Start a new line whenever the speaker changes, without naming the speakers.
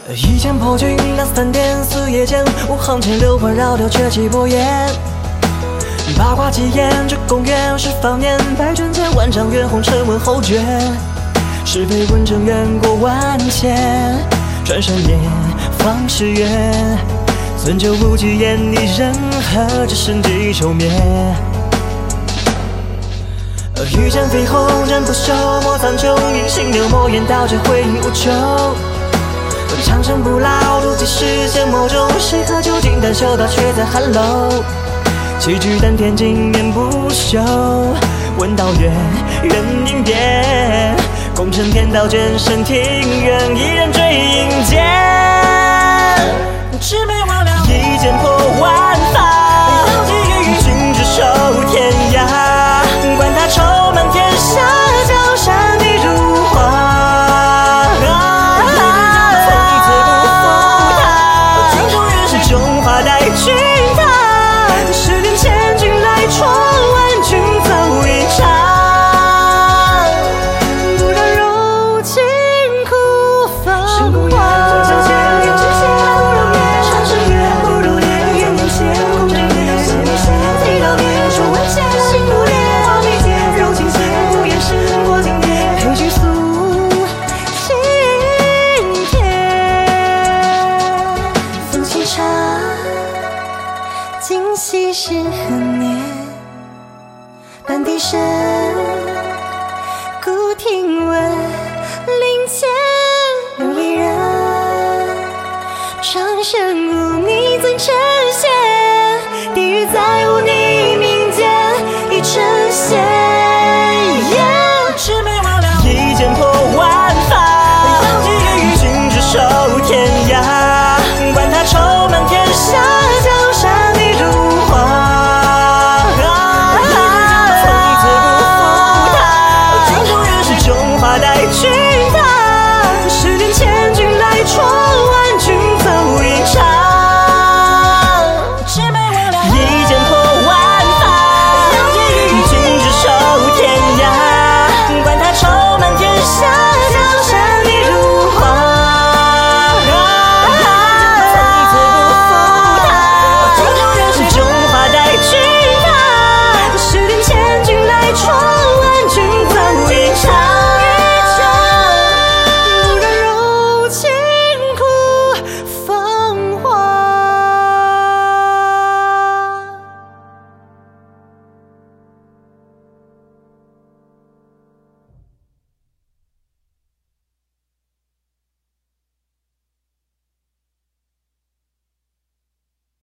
一剑破军那3点4夜间，我行前流环绕掉却气波焰。八卦几言，这公元10方年，百卷千万丈远，红尘问后绝。是非问政远过万千，转身间方世远。存酒不惧言，你人何只身地愁眠。御剑飞鸿，战不休，莫苍穹，隐形流墨言道绝，回应无穷。长生不老，如几世间魔中，谁可究竟？但修道却在寒楼。气聚丹田，经年不休。问道远，人应变。功成天道，卷身庭院，一人追影间。魑魅魍魉，一剑破万法。君只守天涯，管他愁满天下，江山地如画。中华待君他，10年前君来闯，万军走一场，不让柔情哭芳华。相见愿知心不容颜，长生远不如莲，愿能仙空真言，是你仙地道念，说万千心如莲，画眉间柔情线，无言胜过经典，陪君诉心田。风清茶，今夕是何年？半笛声。